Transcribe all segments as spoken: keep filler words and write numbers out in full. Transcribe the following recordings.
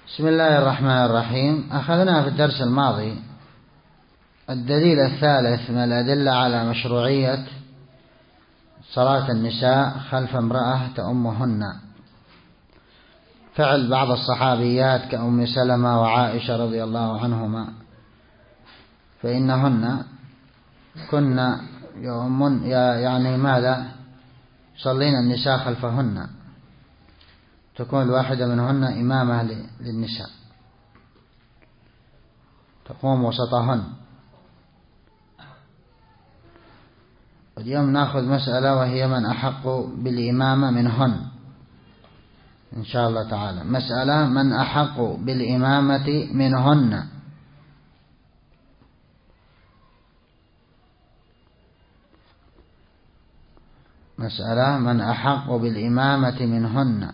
بسم الله الرحمن الرحيم. أخذنا في الدرس الماضي الدليل الثالث من الأدلة على مشروعية صلاة النساء خلف امرأة تأمهن، فعل بعض الصحابيات كأم سلمة وعائشة رضي الله عنهما، فإنهن كن يؤمن يعني ماذا صلين النساء خلفهن، تكون الواحدة منهن إمامة للنساء تقوم وسطهن. اليوم نأخذ مسألة وهي من أحق بالإمامة منهن إن شاء الله تعالى. مسألة من أحق بالإمامة منهن. مسألة من أحق بالإمامة منهن.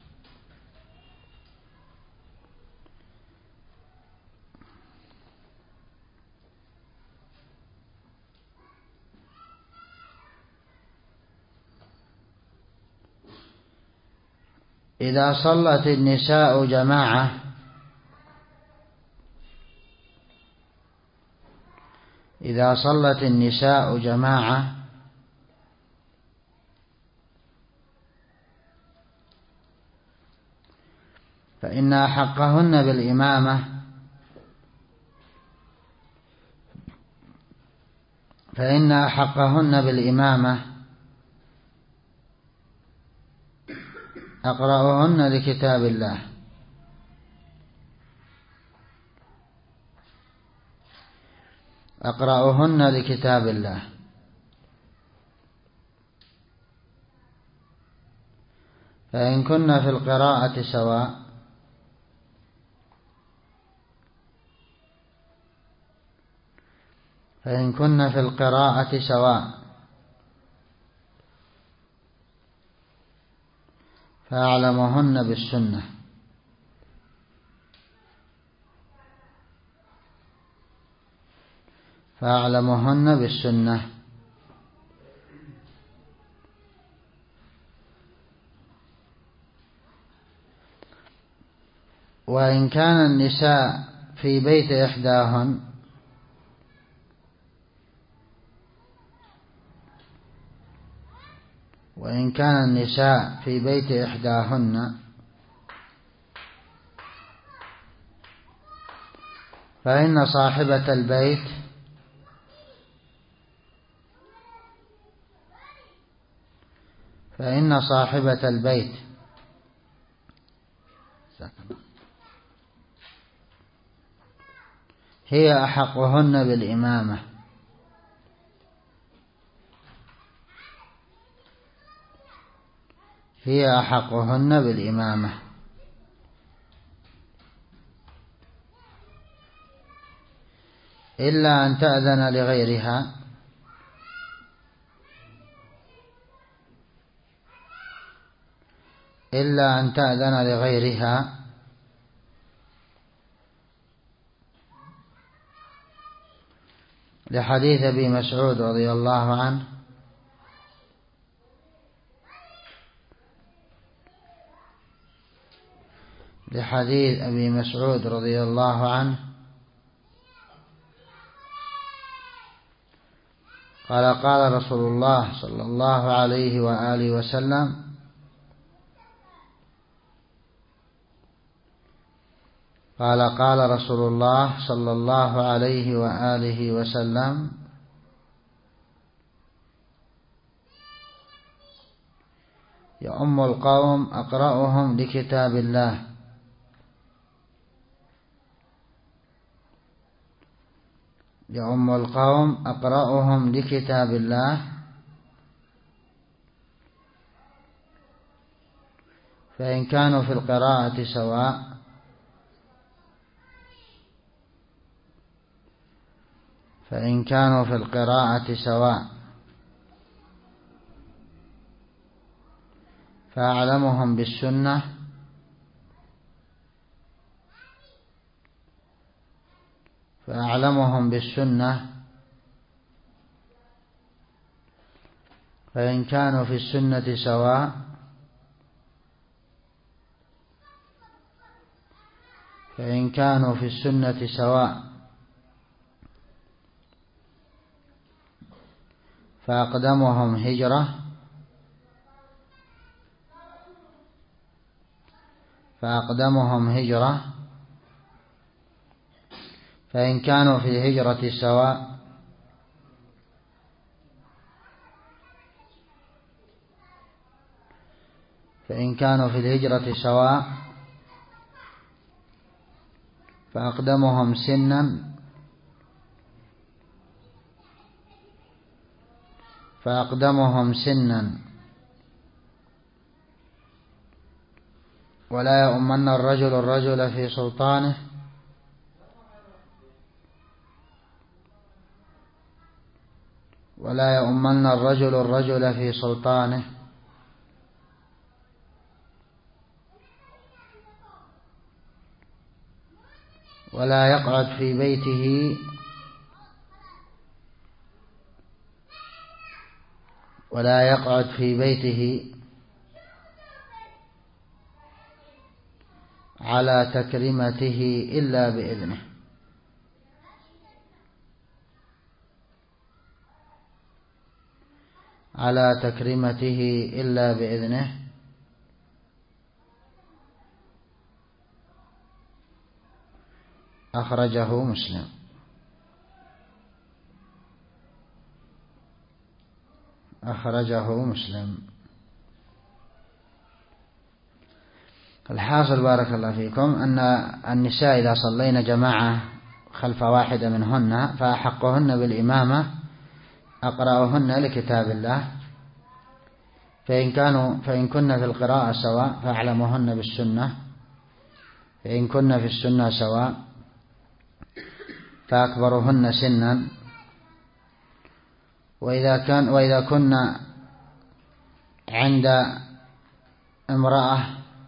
إذا صلت النساء جماعة إذا صلت النساء جماعة فإن أحقهن بالإمامة فإن أحقهن بالإمامة أقرأهن لكتاب الله. أقرأهن لكتاب الله فإن كن في القراءة سواء فإن كن في القراءة سواء فأعلمهن بالسنة. فأعلمهن بالسنة وإن كان النساء في بيت إحداهن وإن كان النساء في بيت إحداهن فإن صاحبة البيت فإن صاحبة البيت هي أحقهن بالإمامة. هي أحقهن بالإمامة إلا أن تأذن لغيرها إلا أن تأذن لغيرها لحديث أبي مسعود رضي الله عنه لحديث أبي مسعود رضي الله عنه قال قال رسول الله صلى الله عليه وآله وسلم قال قال رسول الله صلى الله عليه وآله وسلم يؤم القوم أقرأهم لكتاب الله. يؤم القوم أقرأهم لكتاب الله فإن كانوا في القراءة سواء فإن كانوا في القراءة سواء فأعلمهم بالسنة فأعلمهم بالسنة فإن كانوا في السنة سواء فإن كانوا في السنة سواء فأقدمهم هجرة فأقدمهم هجرة فإن كانوا في الهجرة سواء فإن كانوا في الهجرة سواء فأقدمهم سنا فأقدمهم سنا ولا يؤمن الرجل الرجل في سلطانه ولا يؤمن الرجل الرجل في سلطانه ولا يقعد في بيته ولا يقعد في بيته على تكريمته إلا بإذنه على تكريمته إلا بإذنه أخرجه مسلم. أخرجه مسلم. الحاصل بارك الله فيكم أن النساء إذا صلين جماعة خلف واحدة منهن فأحقهن بالإمامة أقرأهن لكتاب الله، فإن كانوا فإن كن في القراءة سواء فأعلمهن بالسنة، فإن كن في السنة سواء فأكبرهن سنا، وإذا كان وإذا كنا عند امرأة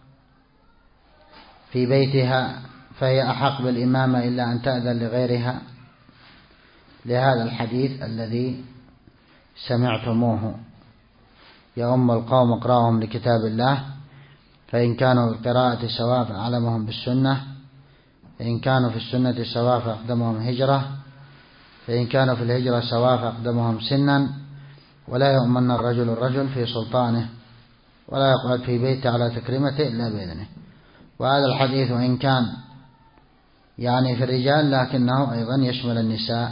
في بيتها فهي أحق بالإمامة إلا أن تأذن لغيرها، لهذا الحديث الذي سمعتموه: يا أم القوم اقرأهم لكتاب الله، فإن كانوا بالقراءة سواء فأعلمهم بالسنة، فإن كانوا في السنة سواء فأقدمهم هجرة، فإن كانوا في الهجرة سواء فأقدمهم سنا، ولا يؤمن الرجل الرجل في سلطانه، ولا يقعد في بيته على تكريمته إلا بإذنه. وهذا الحديث وإن كان يعني في الرجال لكنه أيضا يشمل النساء،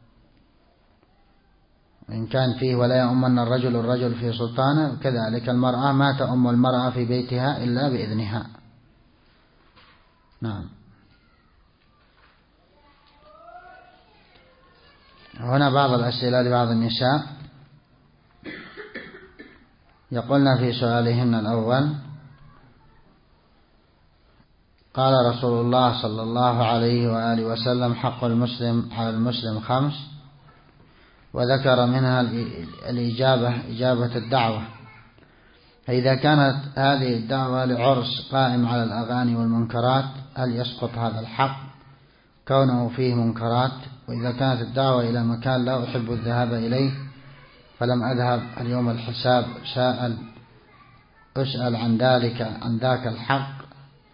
إن كان فيه ولا يؤمن الرجل الرجل في سلطانه، كذلك المرأة ما تؤم المرأة في بيتها إلا بإذنها. نعم. هنا بعض الأسئلة لبعض النساء يقولن في سؤالهن الأول: قال رسول الله صلى الله عليه وآله وسلم: حق المسلم على المسلم خمس، وذكر منها الإجابة إجابة الدعوة، فإذا كانت هذه الدعوة لعرس قائم على الأغاني والمنكرات هل يسقط هذا الحق كونه فيه منكرات؟ وإذا كانت الدعوة إلى مكان لا أحب الذهاب إليه فلم أذهب اليوم الحساب سائل أسأل عن ذلك عن ذاك الحق؟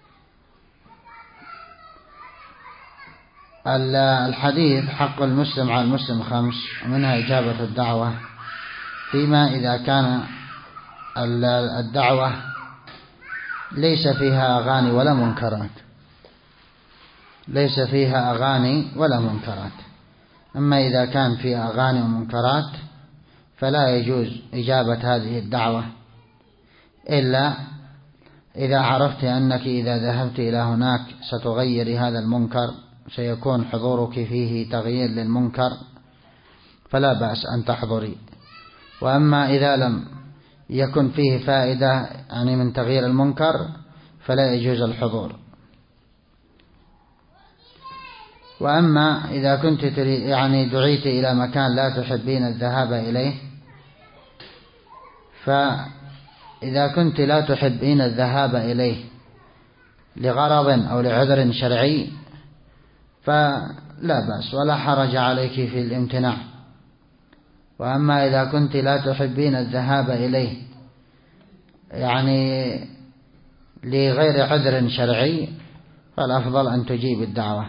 الحديث حق المسلم على المسلم خمس، ومنها إجابة الدعوة، فيما إذا كان الدعوة ليس فيها أغاني ولا منكرات ليس فيها أغاني ولا منكرات. أما إذا كان فيها أغاني ومنكرات فلا يجوز إجابة هذه الدعوة، إلا إذا عرفت أنك إذا ذهبت إلى هناك ستغير هذا المنكر، سيكون حضورك فيه تغيير للمنكر، فلا بأس أن تحضري. وأما إذا لم يكن فيه فائدة يعني من تغيير المنكر فلا يجوز الحضور. وأما إذا كنت يعني دعيت إلى مكان لا تحبين الذهاب إليه، فإذا كنت لا تحبين الذهاب إليه لغرض أو لعذر شرعي فلا بأس ولا حرج عليك في الامتناع. وأما إذا كنت لا تحبين الذهاب إليه يعني لغير عذر شرعي فالأفضل أن تجيب الدعوة.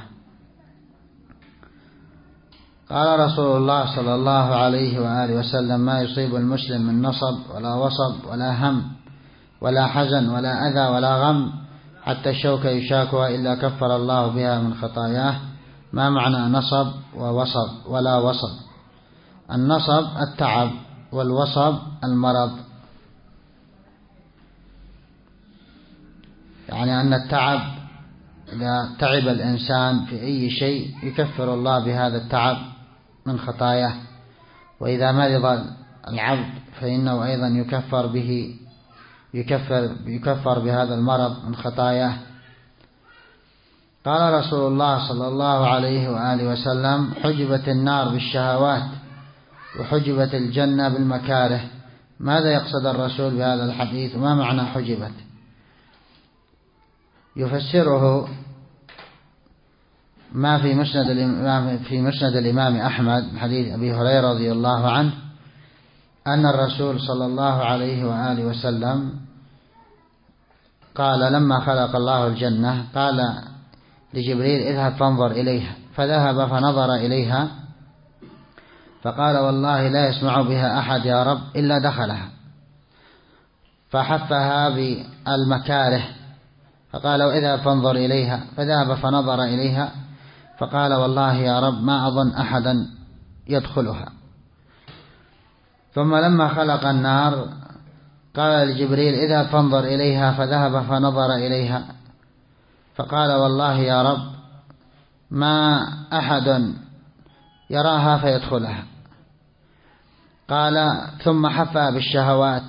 قال رسول الله صلى الله عليه وآله وسلم: ما يصيب المسلم من نصب ولا وصب ولا هم ولا حزن ولا أذى ولا غم حتى الشوكة يشاكها إلا كفر الله بها من خطاياه. ما معنى نصب ووصب ولا وصب؟ النصب التعب، والوصب المرض، يعني أن التعب إذا تعب الإنسان في أي شيء يكفر الله بهذا التعب من خطاياه، وإذا مرض العبد فإنه أيضا يكفر به يكفر, يكفر بهذا المرض من خطاياه. قال رسول الله صلى الله عليه وآله وسلم: حجبت النار بالشهوات وحجبت الجنة بالمكاره. ماذا يقصد الرسول بهذا الحديث؟ وما معنى حجبت؟ يفسره ما في مسند الإمام في مسند الإمام أحمد من حديث أبي هريرة رضي الله عنه أن الرسول صلى الله عليه وآله وسلم قال لما خلق الله الجنة قال لجبريل: اذهب فانظر إليها، فذهب فنظر إليها فقال: والله لا يسمع بها أحد يا رب إلا دخلها. فحفها بالمكاره فقال: اذهب فانظر إليها، فذهب فنظر إليها فقال: والله يا رب ما أظن أحدا يدخلها. ثم لما خلق النار قال لجبريل: اذهب فانظر إليها، فذهب فنظر إليها فقال: والله يا رب ما أحد يراها فيدخلها. قال: ثم حفى بالشهوات،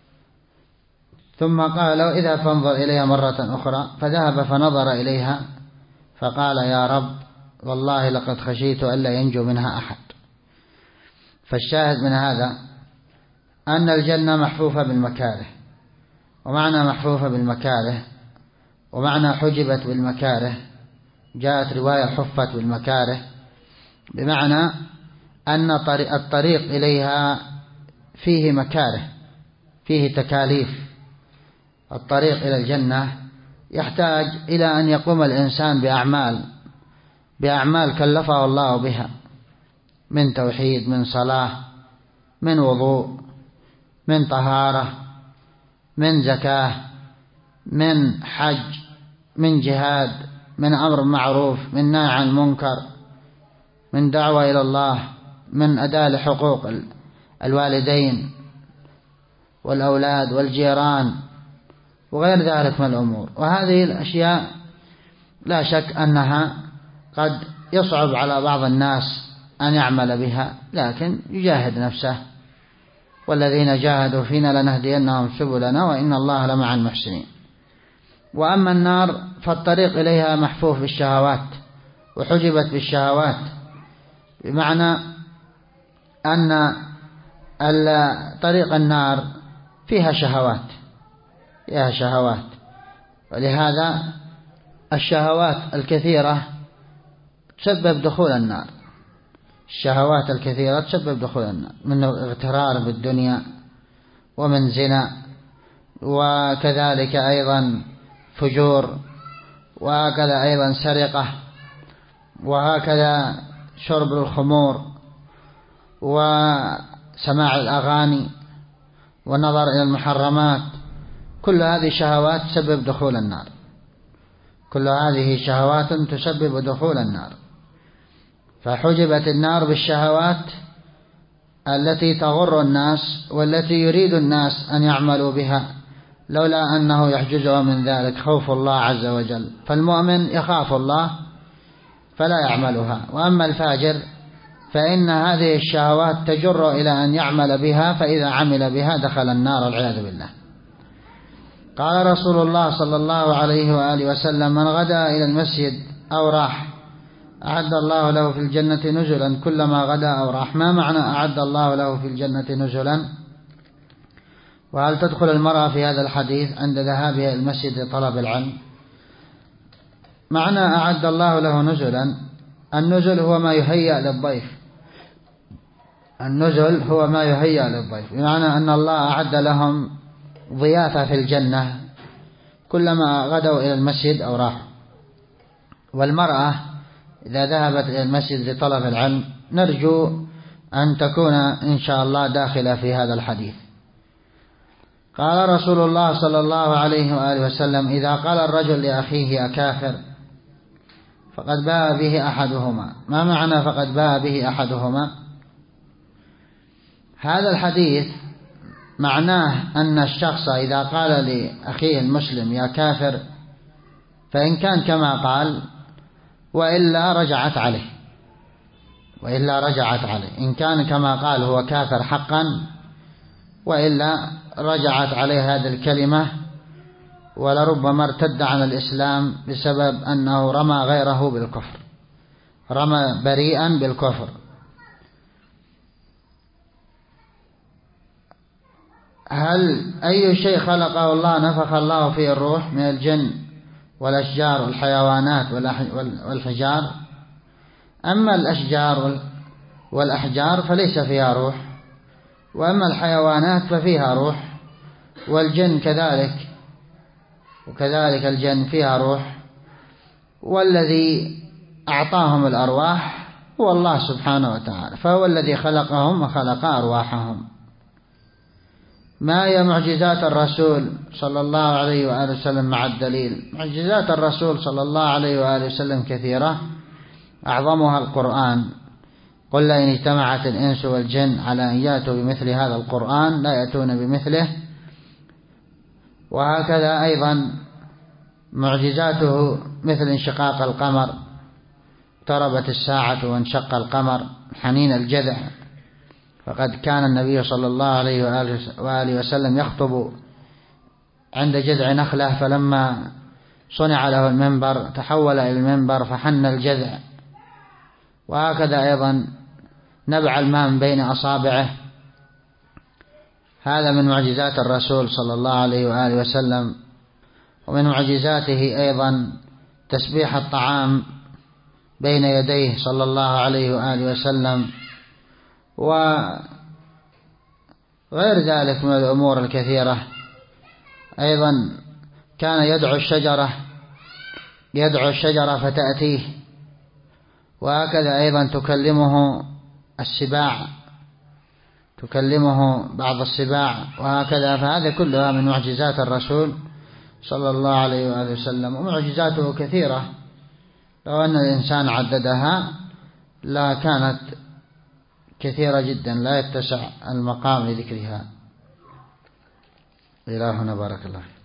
ثم قال له: اذهب فانظر إليها مرة أخرى، فذهب فنظر إليها فقال: يا رب والله لقد خشيت ألا ينجو منها أحد. فالشاهد من هذا أن الجنة محفوفة بالمكاره، ومعنى محفوفة بالمكاره ومعنى حجبت بالمكاره جاءت رواية حفت بالمكاره، بمعنى أن الطريق إليها فيه مكاره، فيه تكاليف. الطريق إلى الجنة يحتاج إلى أن يقوم الإنسان بأعمال بأعمال كلفه الله بها، من توحيد، من صلاة، من وضوء، من طهارة، من زكاة، من حج، من جهاد، من أمر معروف، من نهي عن المنكر، من دعوة إلى الله، من أداء لحقوق الوالدين والأولاد والجيران وغير ذلك من الأمور. وهذه الأشياء لا شك أنها قد يصعب على بعض الناس أن يعمل بها، لكن يجاهد نفسه: والذين جاهدوا فينا لنهدينهم سبلنا وإن الله لمع المحسنين. وأما النار فالطريق إليها محفوف بالشهوات وحجبت بالشهوات، بمعنى أن طريق النار فيها شهوات فيها شهوات ولهذا الشهوات الكثيرة تسبب دخول النار. الشهوات الكثيرة تسبب دخول النار، من اغترار بالدنيا، ومن زنا، وكذلك أيضا فجور، وهكذا أيضا سرقة، وهكذا شرب الخمور، وسماع الأغاني، والنظر إلى المحرمات. كل هذه شهوات تسبب دخول النار، كل هذه شهوات تسبب دخول النار. فحجبت النار بالشهوات التي تغر الناس والتي يريد الناس أن يعملوا بها، لولا أنه يحجزه من ذلك خوف الله عز وجل. فالمؤمن يخاف الله فلا يعملها، وأما الفاجر فإن هذه الشهوات تجر إلى أن يعمل بها، فإذا عمل بها دخل النار والعياذ بالله. قال رسول الله صلى الله عليه وآله وسلم: من غدا إلى المسجد أو راح أعد الله له في الجنة نزلا كلما غدا أو راح. ما معنى أعد الله له في الجنة نزلا؟ وهل تدخل المرأة في هذا الحديث عند ذهابها المسجد لطلب العلم؟ معنى أعد الله له نزلا، النزل هو ما يهيأ للضيف، النزل هو ما يهيأ للضيف، بمعنى أن الله أعد لهم ضيافة في الجنة كلما غدوا إلى المسجد أو راحوا. والمرأة إذا ذهبت إلى المسجد لطلب العلم نرجو أن تكون إن شاء الله داخلة في هذا الحديث. قال رسول الله صلى الله عليه وآله وسلم: إذا قال الرجل لأخيه أكافر فقد باء به أحدهما. ما معنى فقد باء به أحدهما؟ هذا الحديث معناه أن الشخص إذا قال لأخيه المسلم يا كافر فإن كان كما قال وإلا رجعت عليه وإلا رجعت عليه إن كان كما قال هو كافر حقا وإلا رجعت عليه هذه الكلمة، ولربما ارتد عن الإسلام بسبب أنه رمى غيره بالكفر، رمى بريئا بالكفر. هل أي شيء خلقه الله نفخ الله فيه الروح من الجن والأشجار والحيوانات والحجار؟ أما الأشجار والأحجار فليس فيها روح، وأما الحيوانات ففيها روح، والجن كذلك، وكذلك الجن فيها روح، والذي أعطاهم الأرواح هو الله سبحانه وتعالى، فهو الذي خلقهم وخلق أرواحهم. ما هي معجزات الرسول صلى الله عليه وآله وسلم مع الدليل؟ معجزات الرسول صلى الله عليه وآله وسلم كثيرة، أعظمها القرآن. قل لئن اجتمعت الإنس والجن على أن يأتوا بمثل هذا القرآن لا يأتون بمثله. وهكذا أيضا معجزاته مثل انشقاق القمر، اقتربت الساعة وانشق القمر، حنين الجذع، فقد كان النبي صلى الله عليه وآله وسلم يخطب عند جذع نخلة، فلما صنع له المنبر تحول إلى المنبر فحن الجذع. وهكذا أيضا نبع الماء من بين أصابعه، هذا من معجزات الرسول صلى الله عليه وآله وسلم. ومن معجزاته أيضا تسبيح الطعام بين يديه صلى الله عليه وآله وسلم، وغير ذلك من الأمور الكثيرة. أيضا كان يدعو الشجرة يدعو الشجرة فتأتيه، وهكذا أيضا تكلمه السباع تكلمه بعض السباع وهكذا. فهذا كلها من معجزات الرسول صلى الله عليه وآله وسلم. ومعجزاته كثيرة، لو أن الإنسان عددها لا كانت كثيرة جدا، لا يتسع المقام لذكرها. إلهنا بارك الله.